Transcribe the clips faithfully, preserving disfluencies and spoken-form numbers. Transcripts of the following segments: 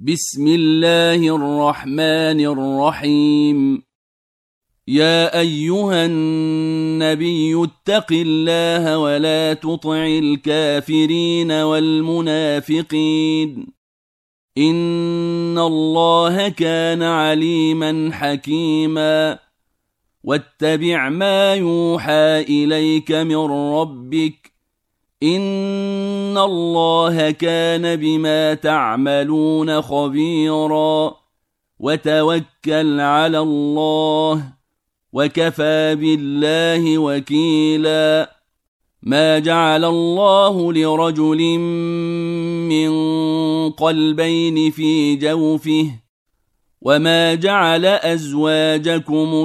بسم الله الرحمن الرحيم. يا أيها النبي اتق الله ولا تطع الكافرين والمنافقين إن الله كان عليما حكيما. واتبع ما يوحى إليك من ربك إن الله كان بما تعملون خبيرا. وتوكل على الله وكفى بالله وكيلا. ما جعل الله لرجل من قلبين في جوفه وما جعل أزواجكم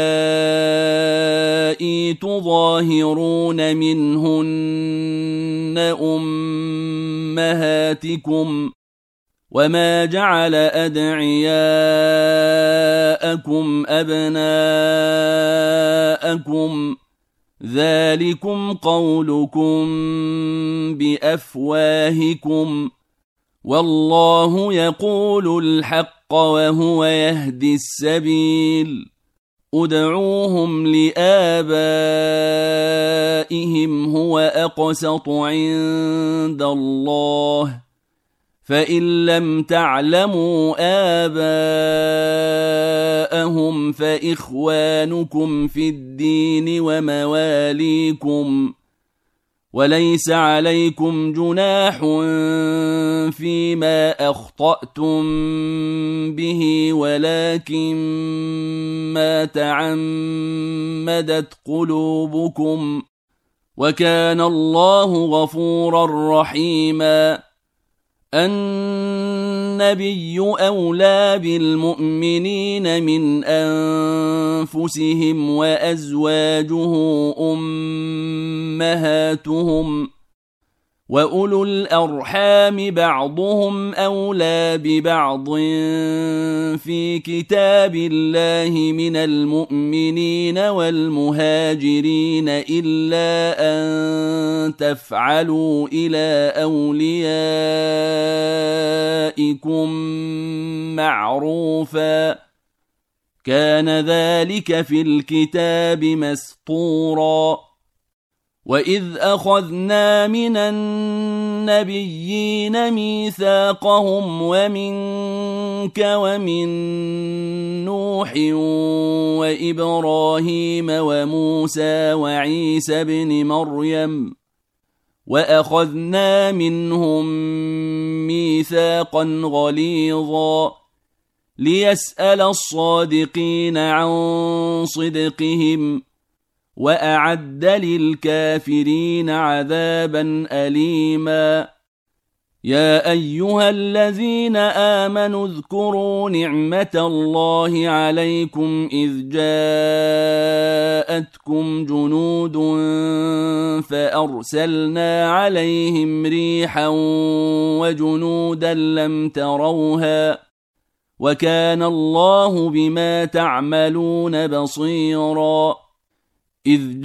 اللائي تظاهرون منهن أمهاتكم وما جعل أدعياءكم أبناءكم ذلكم قولكم بأفواهكم والله يقول الحق وهو يهدي السبيل. ادعوهم لآبائهم هو أقسط عند الله فإن لم تعلموا آباءهم فإخوانكم في الدين ومواليكم وليس عليكم جناح فيما أخطأتم به ولكن ما تعمدت قلوبكم وكان الله غفورا رحيما. النبي أولى بالمؤمنين من أنفسهم وأزواجه أمهاتهم وأولو الأرحام بعضهم أولى ببعض في كتاب الله من المؤمنين والمهاجرين إلا أن تفعلوا إلى أوليائكم معروفا كان ذلك في الكتاب مسطورا. وإذ أخذنا من النبيين ميثاقهم ومنك ومن نوح وإبراهيم وموسى وعيسى بن مريم وأخذنا منهم ميثاقا غليظا ليسأل الصادقين عن صدقهم وأعد للكافرين عذابا أليما. يا أيها الذين آمنوا اذكروا نعمة الله عليكم إذ جاءتكم جنود فأرسلنا عليهم ريحا وجنودا لم تروها وكان الله بما تعملون بصيرا. إذ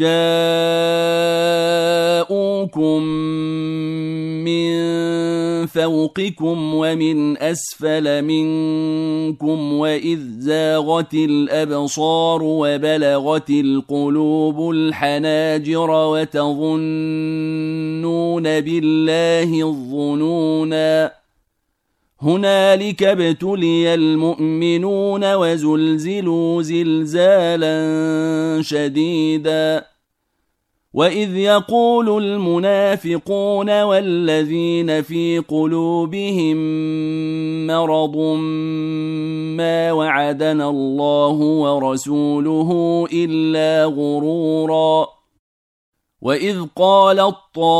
جاءوكم من فوقكم ومن أسفل منكم وإذ زاغت الأبصار وبلغت القلوب الحناجر وتظنون بالله الظنونا هنالك ابتلي المؤمنون وزلزلوا زلزالا شديدا. وإذ يقول المنافقون والذين في قلوبهم مرض ما وعدنا الله ورسوله إلا غرورا. وإذ قالت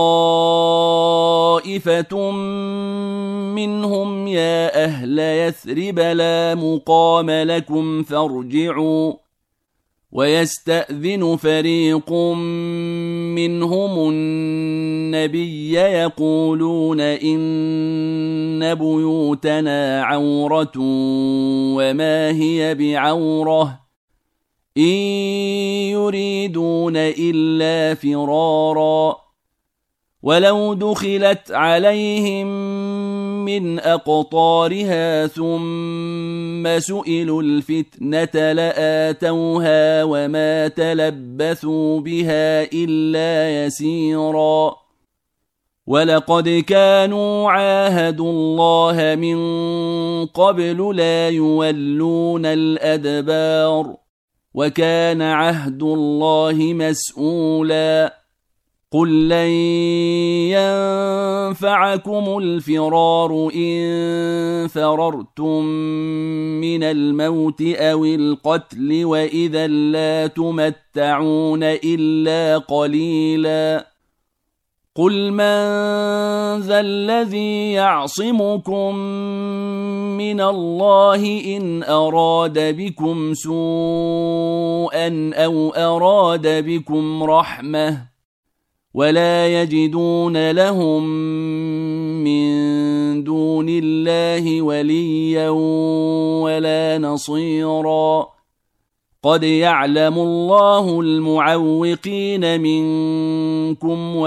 طائفة منهم يا أهل يثرب لا مقام لكم فارجعوا ويستأذن فريق منهم النبي يقولون إن بيوتنا عورة وما هي بعورة إن يريدون إلا فرارا ولو دخلت عليهم من أقطارها ثم سئلوا الفتنة لآتوها وما تلبثوا بها إلا يسيرا ولقد كانوا عاهدوا الله من قبل لا يولون الأدبار وكان عهد الله مسؤولا قل لن ينفعكم الفرار إن فررتم من الموت أو القتل وإذا لا تمتعون إلا قليلا قل من ذا الذي يعصمكم من الله إن أراد بكم سوءا أو أراد بكم رحمة ولا يجدون لهم من دون الله وليا ولا نصيرا قد يعلم الله المعوقين منكم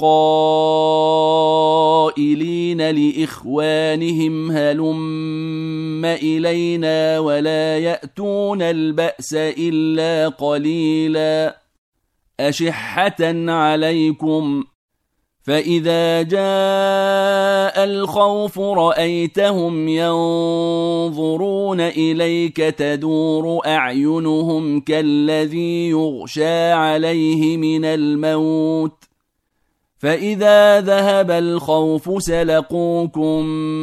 والقائلين لإخوانهم هلم إلينا ولا يأتون البأس إلا قليلا أشحة عليكم فإذا جاء الخوف رأيتهم ينظرون إليك تدور أعينهم كالذي يغشى عليه من الموت فإذا ذهب الخوف سلقوكم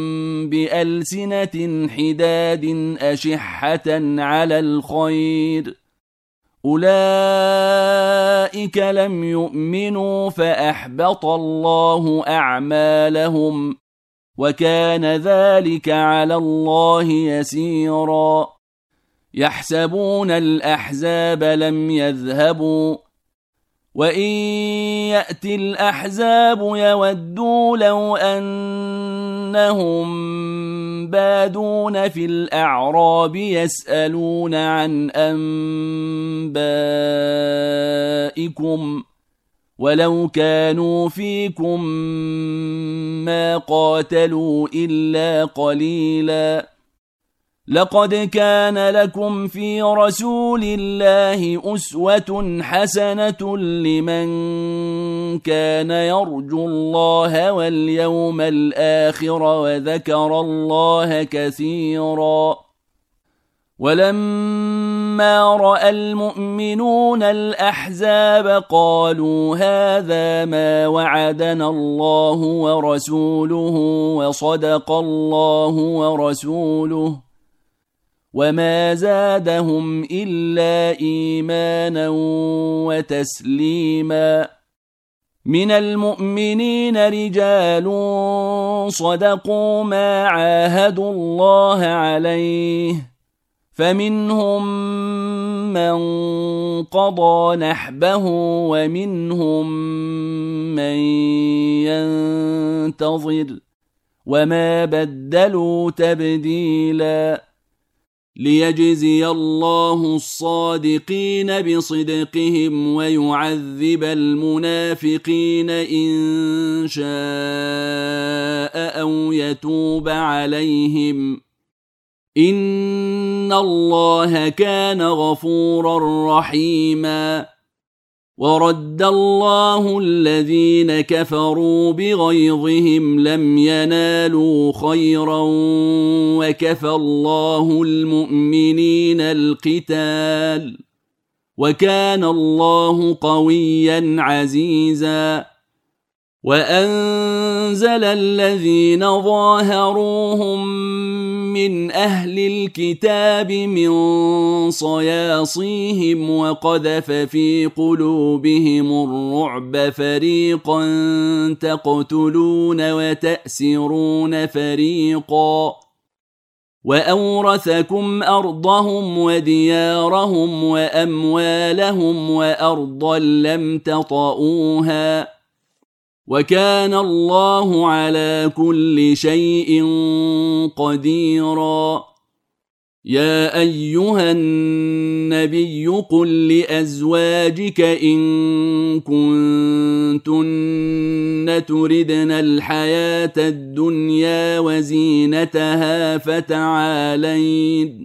بألسنة حداد أشحة على الخير أولئك لم يؤمنوا فأحبط الله أعمالهم وكان ذلك على الله يسيرا يحسبون الأحزاب لم يذهبوا وإن يأتي الأحزاب يودوا لو أنهم بادون في الأعراب يسألون عن أنبائكم ولو كانوا فيكم ما قاتلوا إلا قليلا لقد كان لكم في رسول الله أسوة حسنة لمن كان يرجو الله واليوم الآخر وذكر الله كثيرا ولما رأى المؤمنون الأحزاب قالوا هذا ما وعدنا الله ورسوله وصدق الله ورسوله وما زادهم إلا إيمانا وتسليما من المؤمنين رجال صدقوا ما عاهدوا الله عليه فمنهم من قضى نحبه ومنهم من ينتظر وما بدلوا تبديلا ليجزي الله الصادقين بصدقهم ويعذب المنافقين إن شاء أو يتوب عليهم إن الله كان غفورا رحيما ورد الله الذين كفروا بغيظهم لم ينالوا خيرا وكفى الله المؤمنين القتال وكان الله قويا عزيزا وأنزل الذين ظاهروهم من أهل الكتاب من صياصيهم وقذف في قلوبهم الرعب فريقا تقتلون وتأسرون فريقا وأورثكم أرضهم وديارهم وأموالهم وأرضا لم تطئوها وكان الله على كل شيء قديرا يا أيها النبي قل لأزواجك إن كنتن تردن الحياة الدنيا وزينتها فتعالين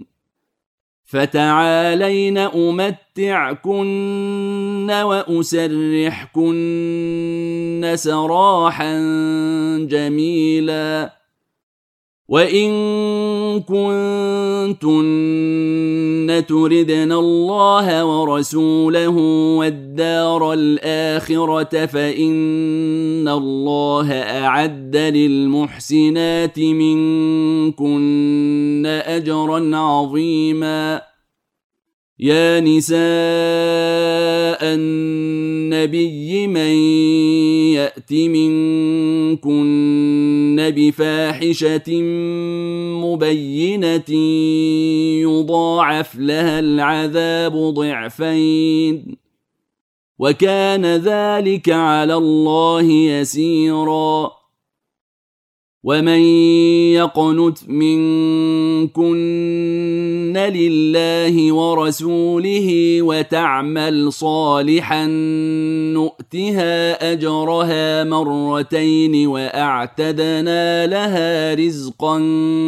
فتعالين أمتعكن وأسرحكن سراحا جميلا وإن كنتن تردن الله ورسوله والدار الآخرة فإن الله أعد للمحسنات منكن أجرا عظيما يا نساء النبي من يأت منكن بفاحشة مبينة يضاعف لها العذاب ضعفين وكان ذلك على الله يسيرا ومن يقنت منكن لله ورسوله وتعمل صالحا نؤتها أجرها مرتين وأعتدنا لها رزقا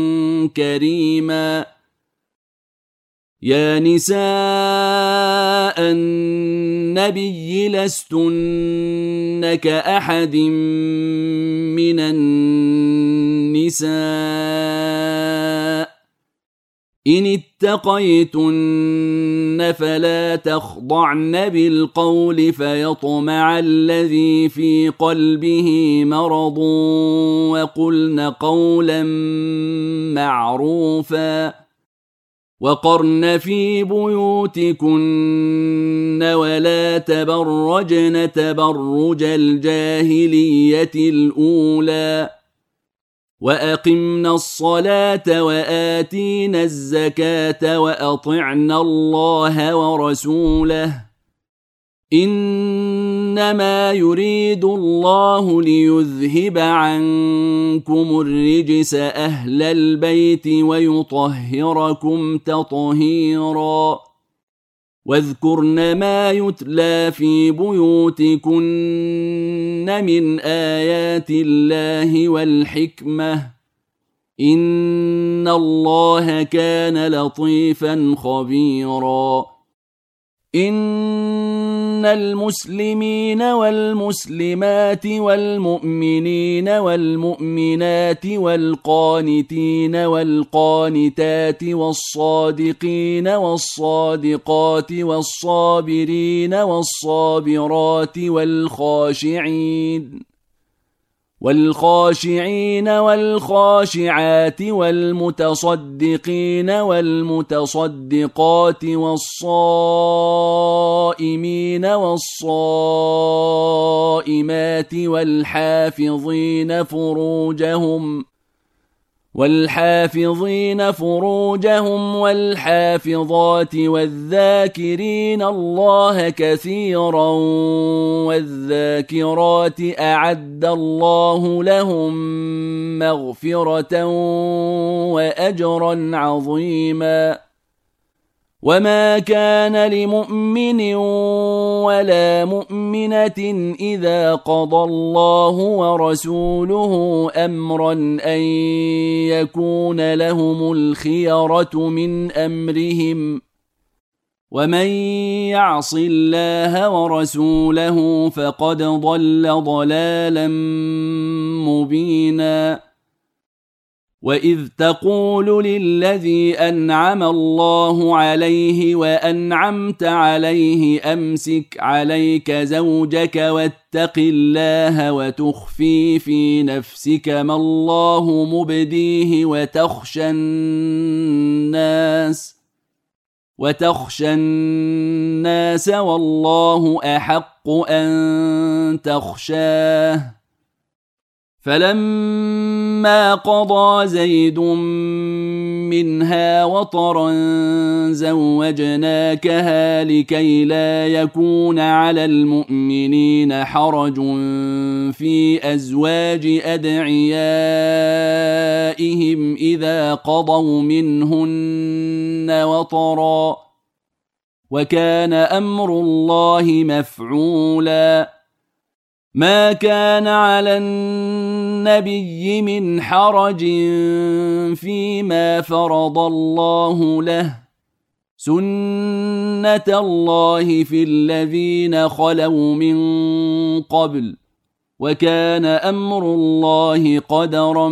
كريما يا نساء النبي لستن كأحد من النساء إن اتقيتن فلا تخضعن بالقول فيطمع الذي في قلبه مرض وقلن قولا معروفا وقرن في بيوتكن ولا تبرجن تبرج الجاهلية الأولى وأقمنا الصلاة وآتينا الزكاة وأطعنا الله ورسوله إنما يريد الله ليذهب عنكم الرجس أهل البيت ويطهركم تطهيرا واذكرن ما يتلى في بيوتكن من آيات الله والحكمة إن الله كان لطيفا خبيرا إن المسلمين والمسلمات والمؤمنين والمؤمنات والقانتين والقانتات والصادقين والصادقات والصابرين والصابرات والخاشعين والخاشعين والخاشعات والمتصدقين والمتصدقات والصائمين والصائمات والحافظين فروجهم والحافظين فروجهم والحافظات والذاكرين الله كثيرا والذاكرات أعد الله لهم مغفرة وأجرا عظيما وما كان لمؤمن ولا مؤمنة إذا قضى الله ورسوله أمرا أن يكون لهم الخيرة من أمرهم ومن يعص الله ورسوله فقد ضل ضلالا مبينا وإذ تقول للذي أنعم الله عليه وأنعمت عليه أمسك عليك زوجك واتق الله وتخفي في نفسك ما الله مبديه وتخشى الناس وتخشى الناس والله أحق أن تخشاه فلما قضى زيد منها وطرا زوجناكها لكي لا يكون على المؤمنين حرج في أزواج أدعيائهم إذا قضوا منهن وطرا وكان أمر الله مفعولا ما كان على النبي من حرج فيما فرض الله له سنة الله في الذين خلوا من قبل وكان أمر الله قدرا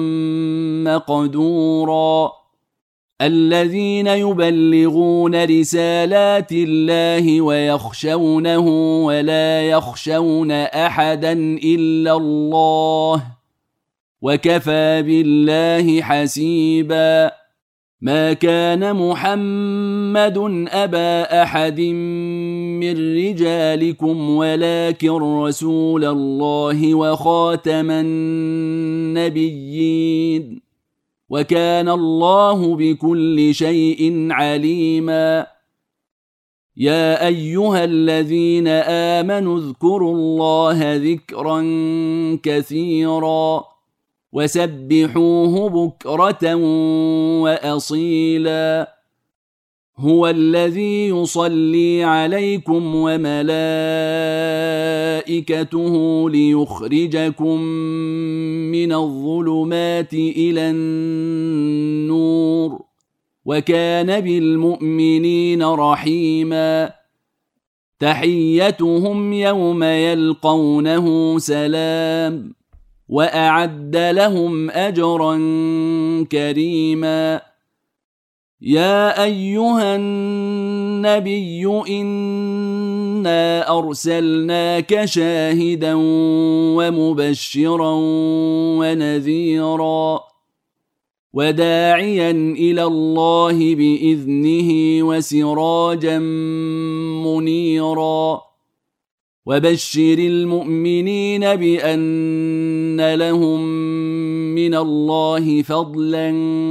مقدورا الذين يبلغون رسالات الله ويخشونه ولا يخشون أحدا إلا الله وكفى بالله حسيبا ما كان محمد أبا أحد من رجالكم ولكن رسول الله وخاتم النبيين وكان الله بكل شيء عليما يا أيها الذين آمنوا اذكروا الله ذكرا كثيرا وسبحوه بكرة وأصيلا هو الذي يصلي عليكم وملائكته ليخرجكم من الظلمات إلى النور وكان بالمؤمنين رحيما تحيتهم يوم يلقونه سلام وأعد لهم أجرا كريما يا أيها النبي إنا أرسلناك شاهدا ومبشرا ونذيرا وداعيا إلى الله بإذنه وسراجا منيرا وبشر المؤمنين بأن لهم من الله فضلا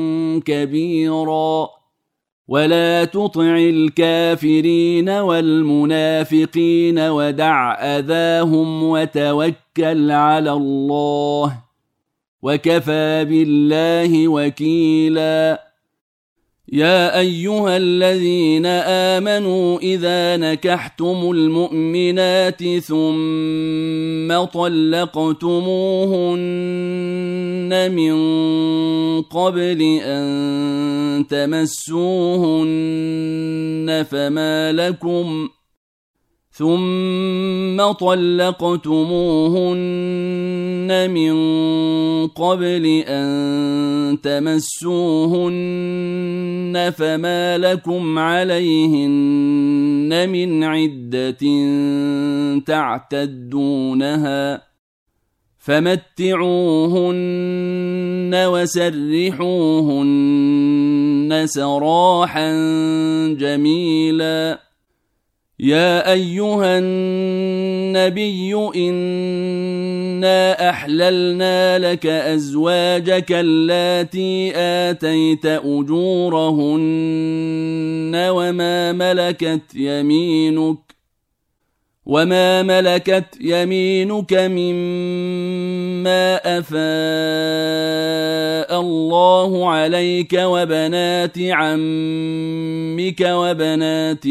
كبيرا ولا تطع الكافرين والمنافقين ودع أذاهم وتوكل على الله وكفى بالله وكيلا يا أيها الذين آمنوا إذا نكحتم المؤمنات ثم طلقتموهن من قبل أن تمسوهن فما لكم ثم طلقتموهن من قبل أن تمسوهن فما لكم عليهن من عدة تعتدونها فمتعوهن وسرحوهن سراحا جميلا يا أيها النبي إنا أحللنا لك أزواجك اللاتي آتيت أجورهن وما ملكت يمينك وما ملكت يمينك مما أفاء الله عليك وبنات عمك وبنات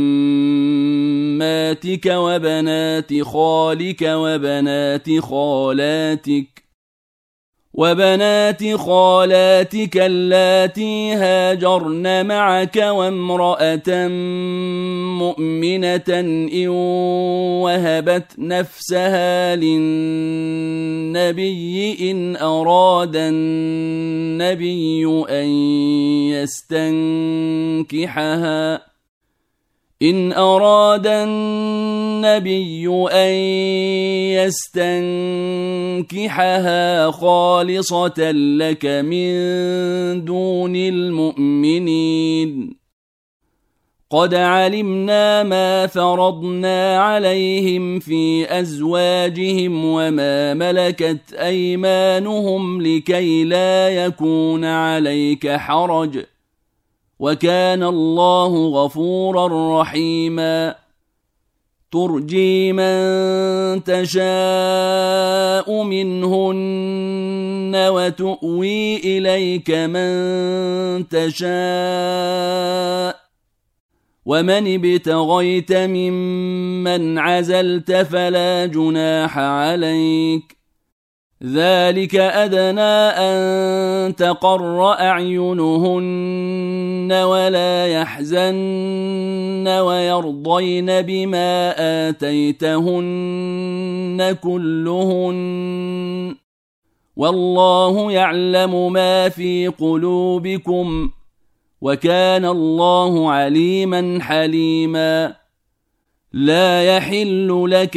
عماتك وبنات خالك وبنات خالاتك وبنات خالاتك اللاتي هاجرن معك وامرأة مؤمنة إن وهبت نفسها للنبي إن أراد النبي أن يستنكحها إن أراد النبي أن يستنكحها خالصة لك من دون المؤمنين قد علمنا ما فرضنا عليهم في أزواجهم وما ملكت أيمانهم لكي لا يكون عليك حرج وكان الله غفورا رحيما ترجي من تشاء منهن وتؤوي إليك من تشاء ومن ابتغيت ممن عزلت فلا جناح عليك ذلك أدنى أن تقر أعينهن ولا يحزن ويرضين بما آتيتهن كلهن والله يعلم ما في قلوبكم وكان الله عليما حليما لا يحل لك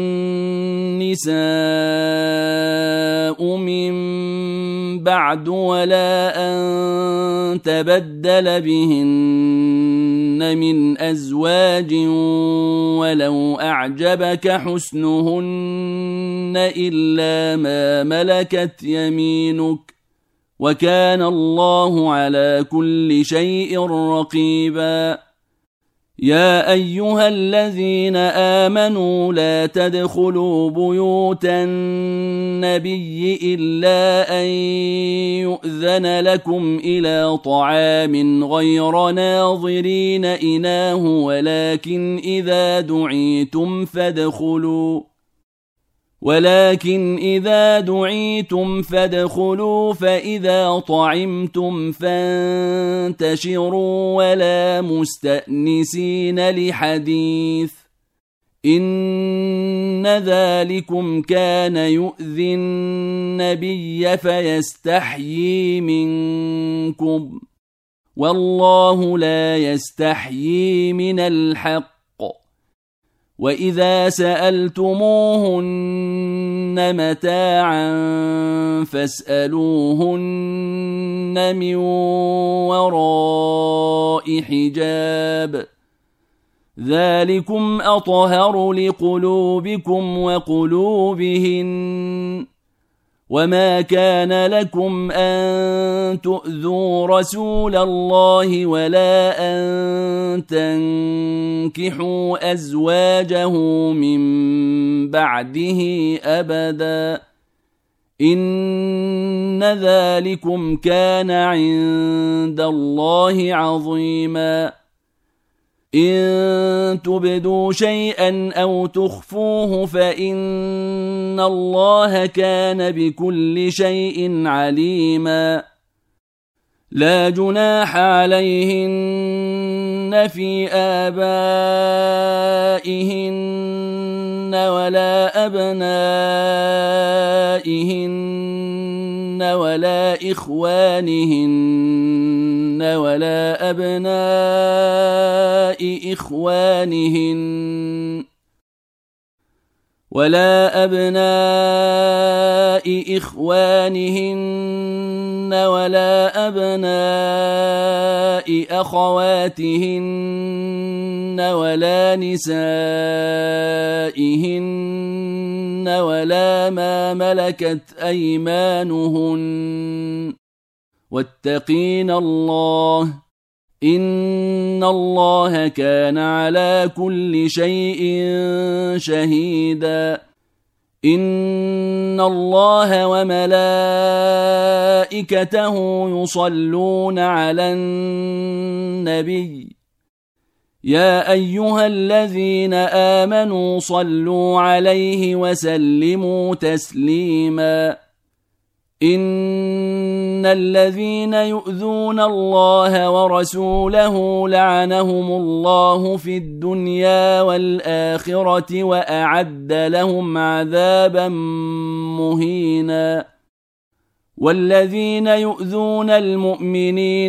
النساء من بعد ولا أن تبدل بهن من أزواج ولو أعجبك حسنهن إلا ما ملكت يمينك وكان الله على كل شيء رقيبا يا أيها الذين آمنوا لا تدخلوا بيوت النبي إلا أن يؤذن لكم إلى طعام غير ناظرين إناه ولكن إذا دعيتم فادخلوا ولكن إذا دعيتم فادخلوا فإذا طعمتم فانتشروا ولا مستأنسين لحديث إن ذلكم كان يؤذي النبي فيستحيي منكم والله لا يستحيي من الحق وإذا سألتموهن متاعا فاسألوهن من وراء حجاب ذلكم أطهر لقلوبكم وقلوبهن وما كان لكم أن تؤذوا رسول الله ولا أن تنكحوا أزواجه من بعده أبدا إن ذلكم كان عند الله عظيما إن تبدوا شيئا أو تخفوه فإن الله كان بكل شيء عليما لا جناح عليهن في آبائهن ولا أبنائهن ولا إخوانهن ولا أبناء إخوانهن ولا أبناء إخوانهن ولا أبناء أخواتهن ولا نسائهن ولا ما ملكت أيمانهن واتقين الله إن الله كان على كل شيء شهيدا إن الله وملائكته يصلون على النبي يا أيها الذين آمنوا صلوا عليه وسلموا تسليما إن الذين يؤذون الله ورسوله لعنهم الله في الدنيا والآخرة وأعد لهم عذابا مهينا والذين يؤذون المؤمنين